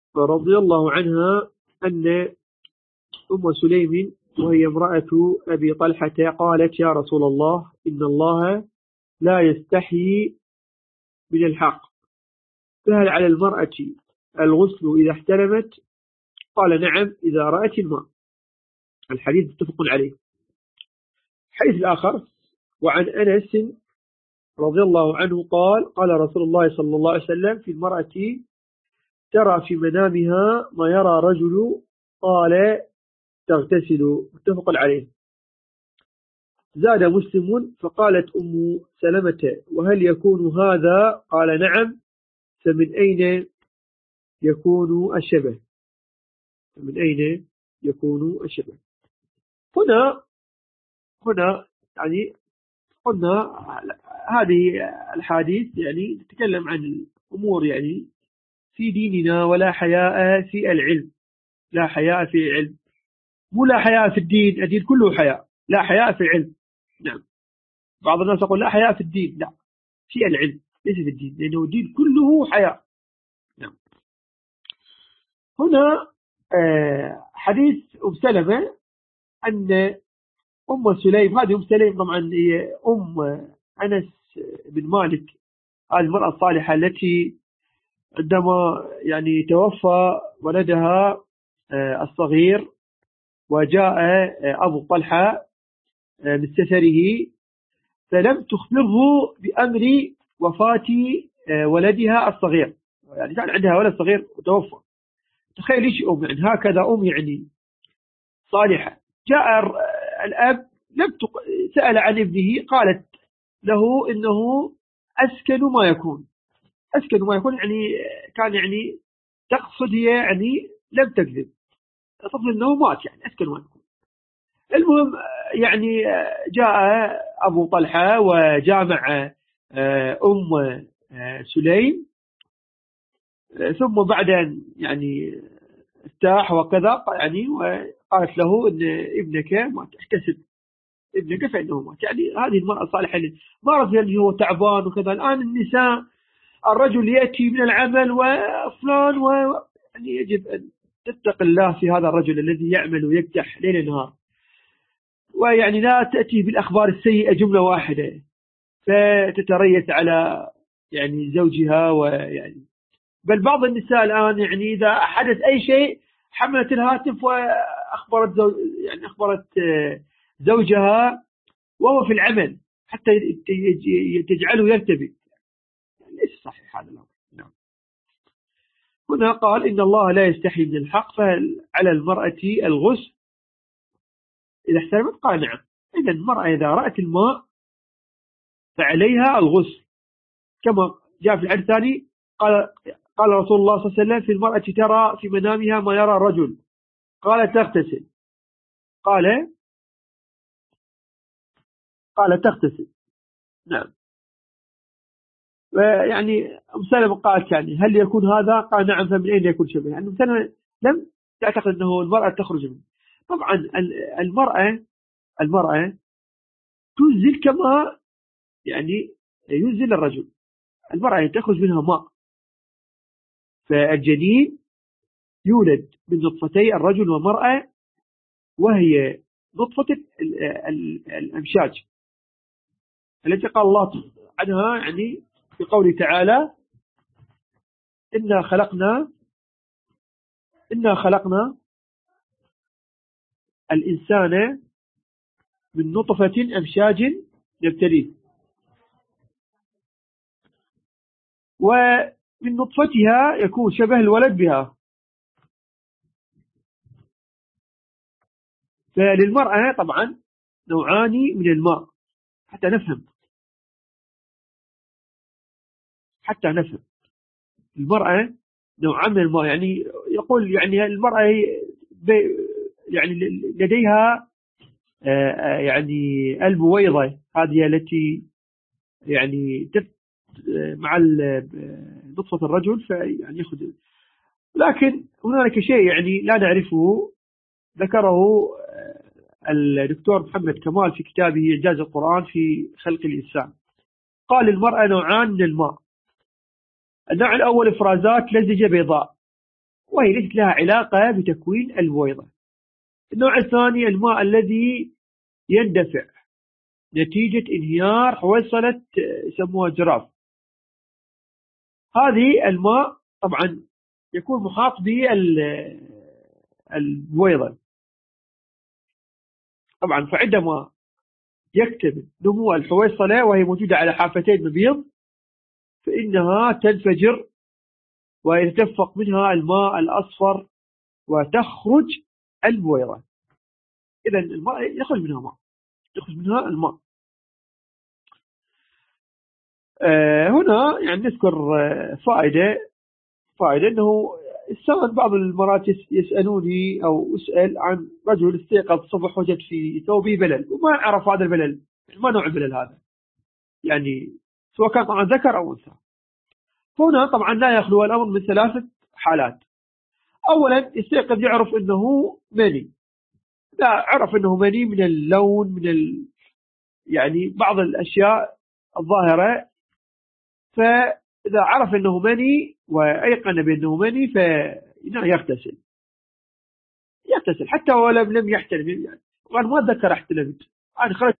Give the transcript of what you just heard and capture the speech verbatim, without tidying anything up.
رضي الله عنها أن أم سليم وهي امرأة أبي طلحة قالت: يا رسول الله، إن الله لا يستحيي من الحق، فهل على المرأة الغسل إذا احتلمت؟ قال: نعم، إذا رأت الماء. الحديث متفق عليه. الحديث الآخر وعن أنس رضي الله عنه قال: قال رسول الله صلى الله عليه وسلم في المرأة ترى في منامها ما يرى رجل، قال: تغتسل. متفق عليه. زاد مسلم: فقالت أم سلمة: وهل يكون هذا؟ قال: نعم، فمن أين يكون الشبه؟ من أين يكون الشبه؟ هنا هنا يعني قلنا هذه الحديث يعني تتكلم عن الأمور يعني في ديننا، ولا حياء في العلم. لا حياء في العلم، مو لا حياء في الدين، الدين كله حياء، لا حياء في العلم. نعم، بعض الناس يقول لا حياء في الدين، لا، في العلم ليس في الدين، لأنه الدين كله حياء. نعم. هنا حديث أم سلمة أن أم سليم، هذه أم سليم طبعا هي أم أنس بن مالك، هذه المرأة الصالحة التي عندما يعني توفى ولدها الصغير وجاء أبو طلحة من سفره، فلم تخبره بأمر وفاة ولدها الصغير، يعني كان عندها ولد صغير وتوفى. تخيل إيش أم، يعني هكذا أم يعني صالحة. جاء الأب لم تق... سأل عن ابنه، قالت له إنه أسكن ما يكون. أسكن ما يكون يعني كان يعني تقصد هي يعني لم تكذب، تقصد إنه مات، يعني أسكن ما يكون. المهم يعني جاء أبو طلحة وجامع أم سليم، ثم بعد أن يعني ارتاح وكذا يعني، وقالت له إن ابنك مات، احتسب ابنك فإنه مات. يعني هذه المرأة الصالحة اللي ما رضي أنه هو تعبان وكذا. الآن النساء الرجل يأتي من العمل وفلان، ويعني يجب أن تتق الله في هذا الرجل الذي يعمل ويكدح ليل نهار، ويعني لا تأتي بالأخبار السيئة جملة واحدة فتتريث على يعني زوجها. ويعني بل بعض النساء الآن يعني إذا حدث أي شيء حملت الهاتف وأخبرت زوج يعني أخبرت زوجها وهو في العمل حتى تجعله يرتبك. يعني ليس صحيح هذا الأمر. نعم. هنا قال: إن الله لا يستحي من الحق، فعلى المرأة الغسل إذا احترمت؟ قال: نعم. إذا المرأة إذا رأت الماء فعليها الغسل، كما جاء في الحديث الثاني قال قال رسول الله صلى الله عليه وسلم في المرأة ترى في منامها ما يرى الرجل، قال: تغتسل. قال قال تغتسل. نعم. ويعني أم سلمة قالت: يعني هل يكون هذا؟ قال: نعم، فمن أين يكون شبه؟ يعني أم سلمة لم تعتقد أنه المرأة تخرج منه. طبعا المرأة المرأة تنزل كما يعني ينزل الرجل. المرأة تخرج منها ماء، فالجنين يولد من نطفتي الرجل والمرأة، وهي نطفة الأمشاج التي قال الله عنها يعني في قوله تعالى: إنا خلقنا إنا خلقنا الإنسان من نطفة أمشاج نبتليه، ومن نطفتها يكون شبه الولد بها. فللمرأة طبعا نوعان من الماء، حتى نفهم حتى نفهم المرأة نوعان من الماء. يعني يقول يعني المرأة يعني لديها يعني البويضة هذه التي يعني مع نطفة الرجل فيعني يأخذ. لكن هناك شيء يعني لا نعرفه ذكره الدكتور محمد كمال في كتابه إعجاز القرآن في خلق الإنسان. قال: المرأة نوعان من الماء. النوع الأول إفرازات لزجة بيضاء، وهي ليست لها علاقة بتكوين البويضة. النوع الثاني الماء الذي يندفع نتيجة انهيار حويصلة يسموها جراف. هذه الماء طبعا يكون محاط بالبويضة طبعا، فعندما يكتمل نمو الحويصلة وهي موجودة على حافتي المبيض فإنها تنفجر ويتدفق منها الماء الأصفر وتخرج البويضة. إذا الماء يخرج منها ماء يخرج منها الماء. آه هنا يعني نذكر آه فائدة فائدة أنه السؤال بعض المرات يسألوني أو أسأل عن رجل استيقظ الصبح وجد في ثوبه بلل وما عرف هذا البلل، ما نوع البلل هذا، يعني سواء كان طبعا ذكر أو أنثى. هنا طبعا لا يخلو الأمر من ثلاثة حالات. أولا يستيقظ يعرف أنه مني، لا عرف أنه مني من اللون من ال... يعني بعض الأشياء الظاهرة، فإذا عرف أنه مني وأيقن بأنه مني فيغتسل يغتسل حتى ولم لم يحتلم، يعني وأنا ما أتذكر احتلمت، أنا خرجت